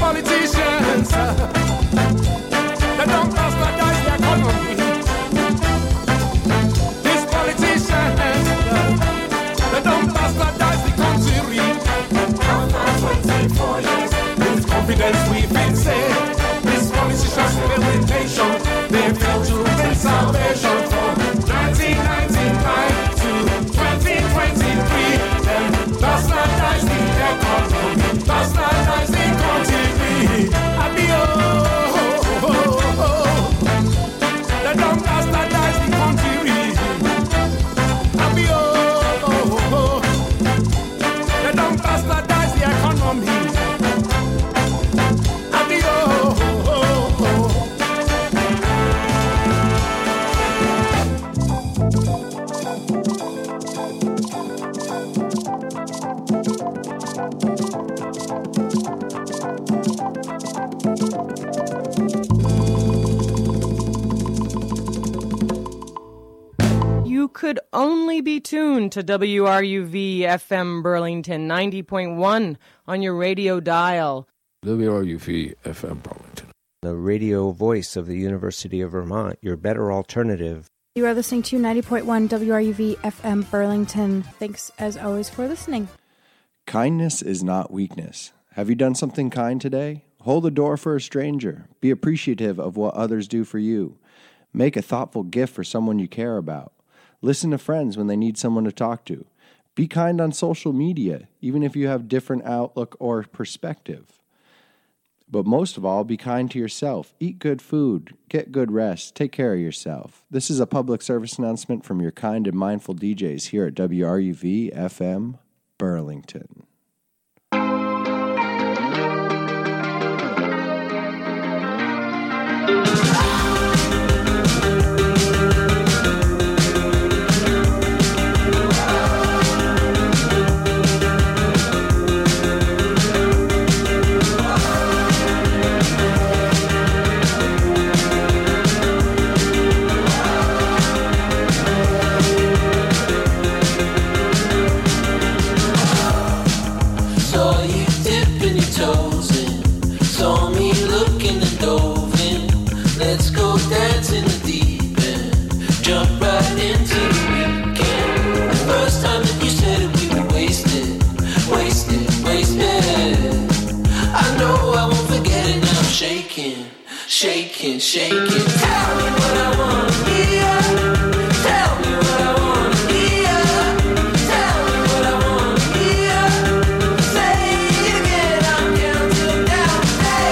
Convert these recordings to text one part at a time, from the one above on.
politicians, they don't bastardize the economy. These politicians, they don't bastardize the country. After 24 years, with confidence we can say, these politicians fail the nation. They fail to bring salvation from 1999 to 2023. Then bastardize the economy, bastardize the country. Adio, they don't bastardize the country. Adio, they don't bastardize the economy. Adio. You could only be tuned to WRUV FM Burlington 90.1 on your radio dial. WRUV FM Burlington. The radio voice of the University of Vermont, your better alternative. You are listening to 90.1 WRUV FM Burlington. Thanks, as always, for listening. Kindness is not weakness. Have you done something kind today? Hold the door for a stranger. Be appreciative of what others do for you. Make a thoughtful gift for someone you care about. Listen to friends when they need someone to talk to. Be kind on social media, even if you have different outlook or perspective. But most of all, be kind to yourself. Eat good food. Get good rest. Take care of yourself. This is a public service announcement from your kind and mindful DJs here at WRUV FM Burlington. Shaking, shaking. Tell me what I want to hear. Tell me what I want to hear. Tell me what I want to hear. Say it again, I'm counting down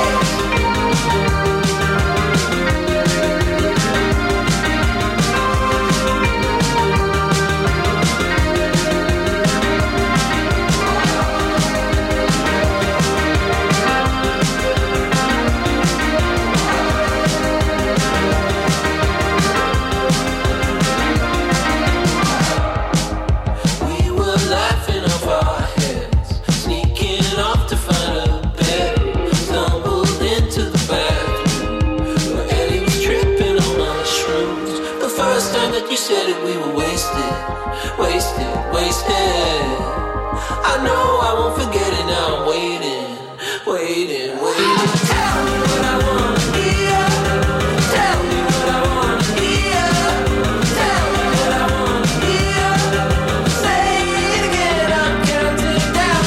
said it, we were wasted. I know I won't forget it, now I'm waiting. Tell me what I want to hear. Tell me what I want to hear. Tell me what I want to hear. Say it again, I'm counting down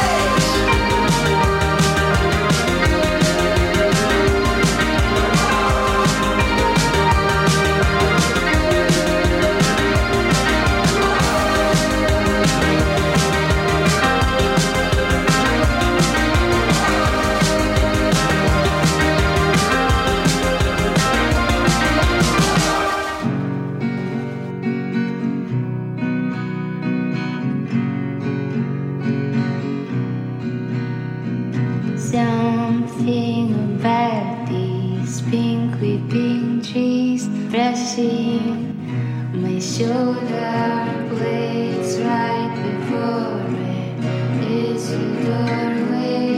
Something about these pink weeping trees brushing my shoulder blades right before it is a doorway.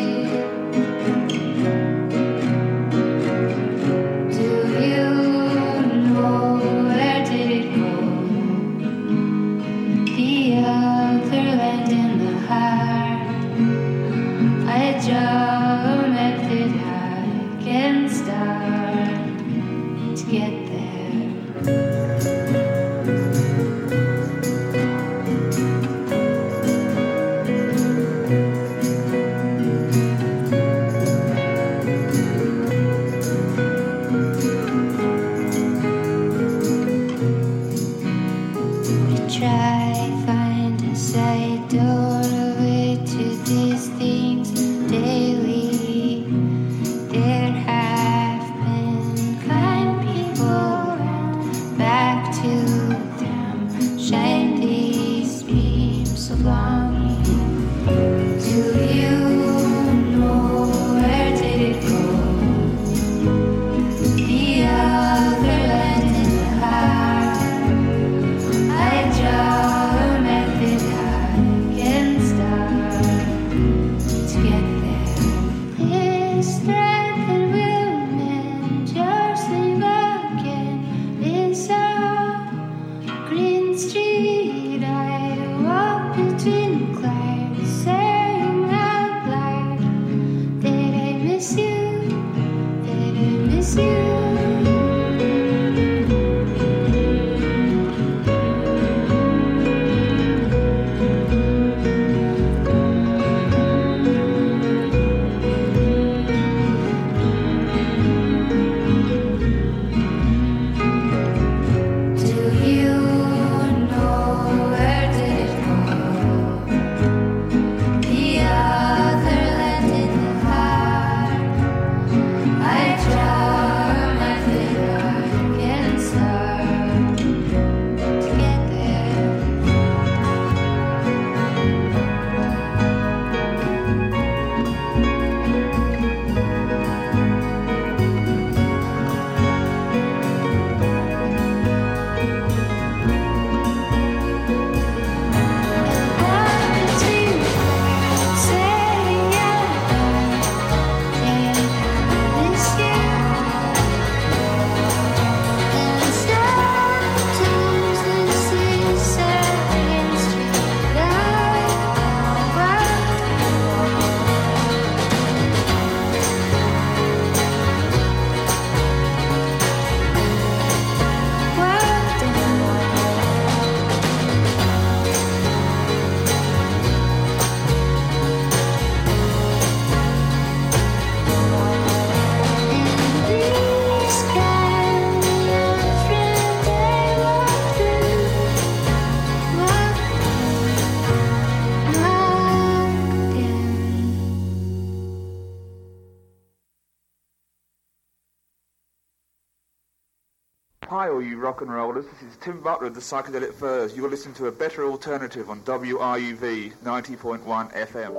Do you know where did it go? The other land in the heart. I draw a method Hi, all you rock and rollers. This is Tim Butler of the Psychedelic Furs. You're listening to a better alternative on WRUV 90.1 FM.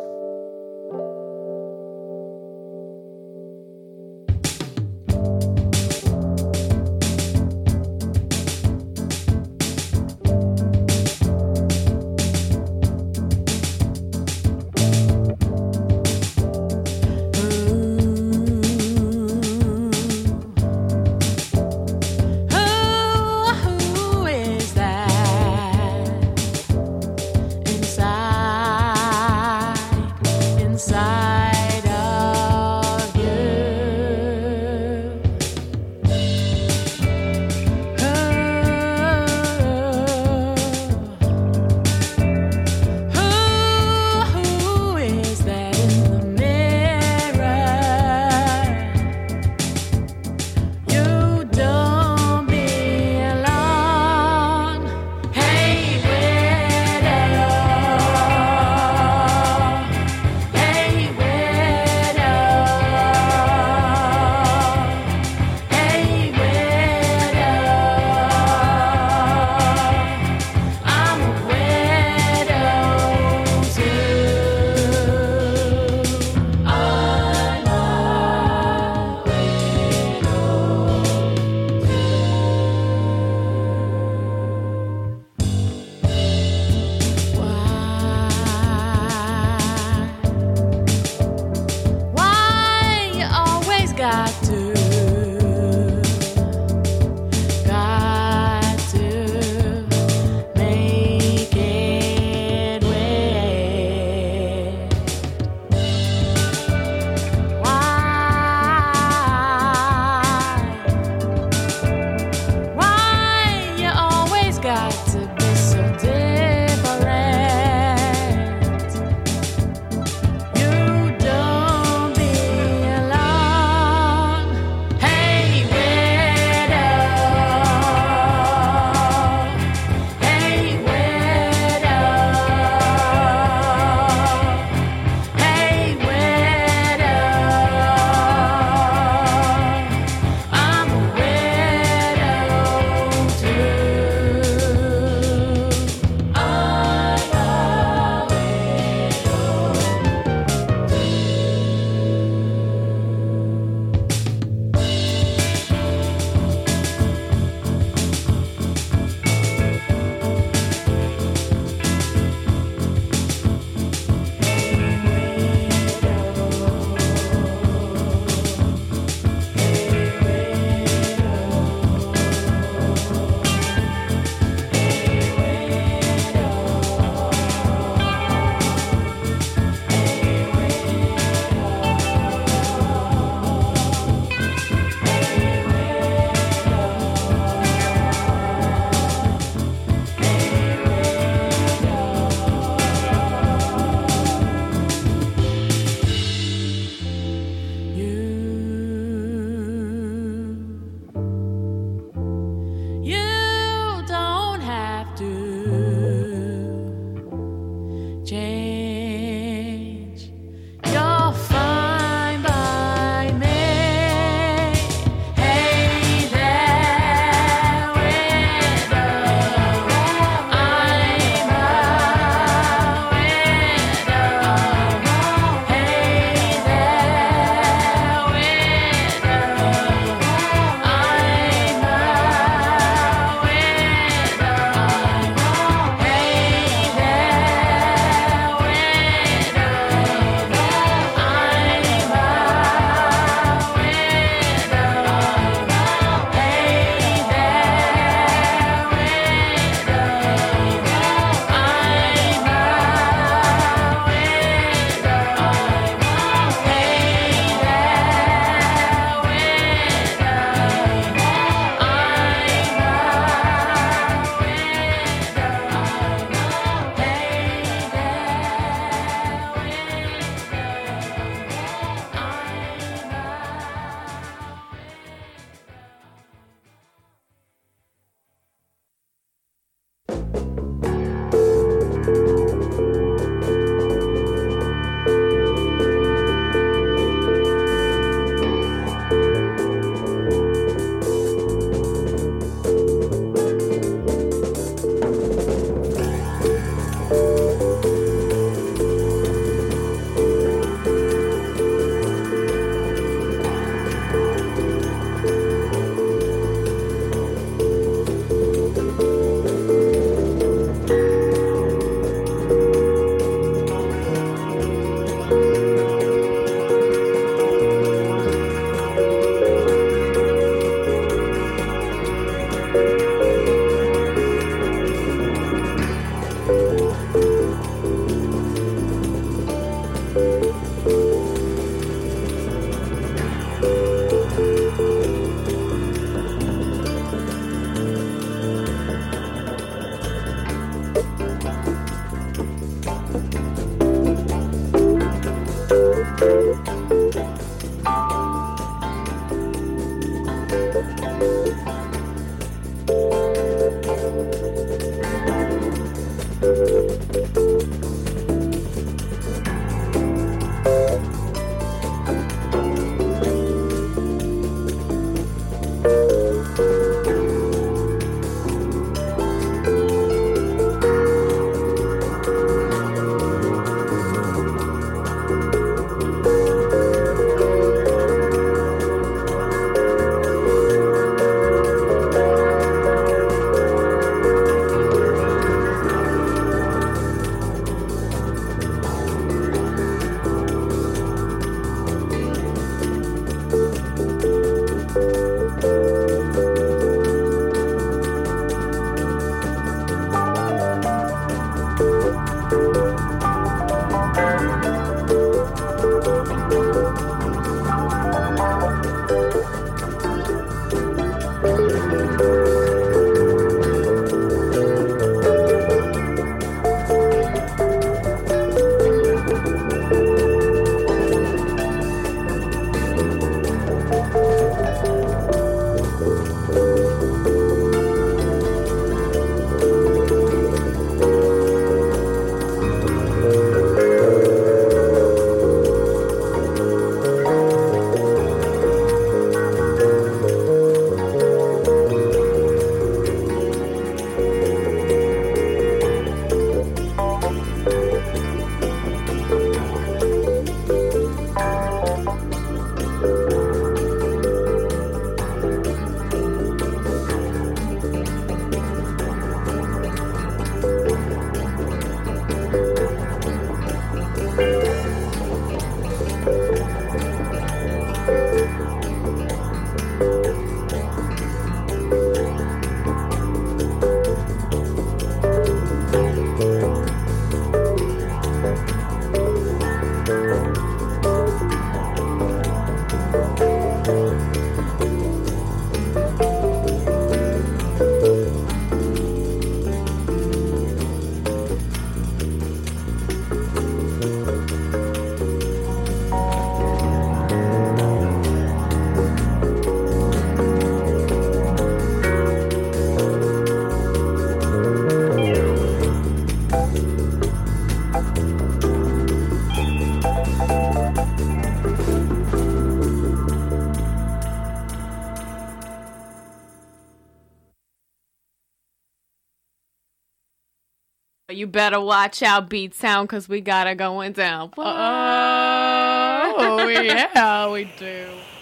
You better watch out, Beat Sound, because we got it going down. Oh, yeah, we do.